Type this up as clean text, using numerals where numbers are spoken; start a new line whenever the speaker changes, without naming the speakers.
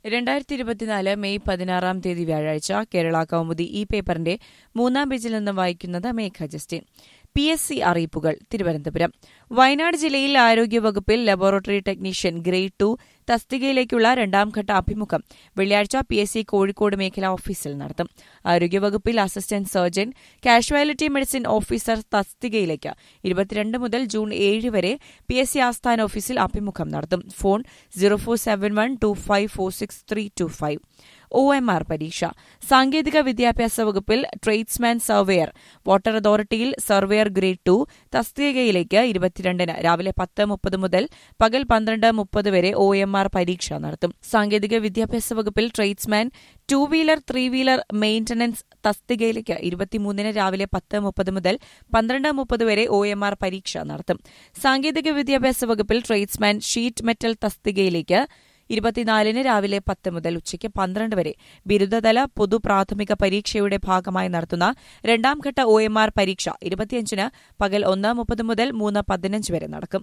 2024 May 16 വ്യാഴാഴ്ച കേരള കൗമുദി ഈ പേപ്പറിന്റെ 3-ാം പേജിൽ നിന്ന് വായിക്കുന്നത് മേഘ ജസ്റ്റിൻ. PSC അറിയിപ്പുകൾ. തിരുവനന്തപുരം. വയനാട് ജില്ലയിൽ ആരോഗ്യവകുപ്പിൽ ലബോറട്ടറി ടെക്നീഷ്യൻ ഗ്രേഡ് 2 തസ്തികയിലേക്കുള്ള 2ാംഘട്ട അഭിമുഖം വെള്ളിയാഴ്ച PSC കോഴിക്കോട് മേഖലാ ഓഫീസിൽ നടത്തും. ആരോഗ്യവകുപ്പിൽ assistant surgeon, casualty medicine officer തസ്തികയിലേക്ക് 22 മുതൽ ജൂൺ 7 വരെ PSC ആസ്ഥാന ഓഫീസിൽ അഭിമുഖം നടത്തും. ഫോൺ 047125463225. OMR പരീക്ഷ. സാങ്കേതിക വിദ്യാഭ്യാസ വകുപ്പിൽ ട്രേഡ്സ്മാൻ സർവേയർ, വാട്ടർ അതോറിറ്റിയിൽ സർവേയർ ഗ്രേഡ് 2 തസ്തികയിലേക്ക് 22-ന് രാവിലെ 10:30 മുതൽ പകൽ 12:30 വരെ OMR പരീക്ഷ നടത്തും. സാങ്കേതിക വിദ്യാഭ്യാസ വകുപ്പിൽ ട്രേഡ്സ്മാൻ 2 വീലർ 3 വീലർ മെയിന്റനൻസ് തസ്തികയിലേക്ക് 23-ന് രാവിലെ 10:30 മുതൽ 12:30 വരെ OMR പരീക്ഷ നടത്തും. സാങ്കേതിക വിദ്യാഭ്യാസ വകുപ്പിൽ ട്രേഡ്സ്മാൻ ഷീറ്റ് മെറ്റൽ തസ്തികയിലേക്ക് 24-ന് രാവിലെ 10 മുതൽ ഉച്ചയ്ക്ക് 12 വരെ ബിരുദതല പൊതു പ്രാഥമിക പരീക്ഷയുടെ ഭാഗമായി നടത്തുന്ന 2ാംഘട്ട OMR പരീക്ഷ 25-ന് പകൽ 1:30 മുതൽ 3:15 വരെ നടക്കും.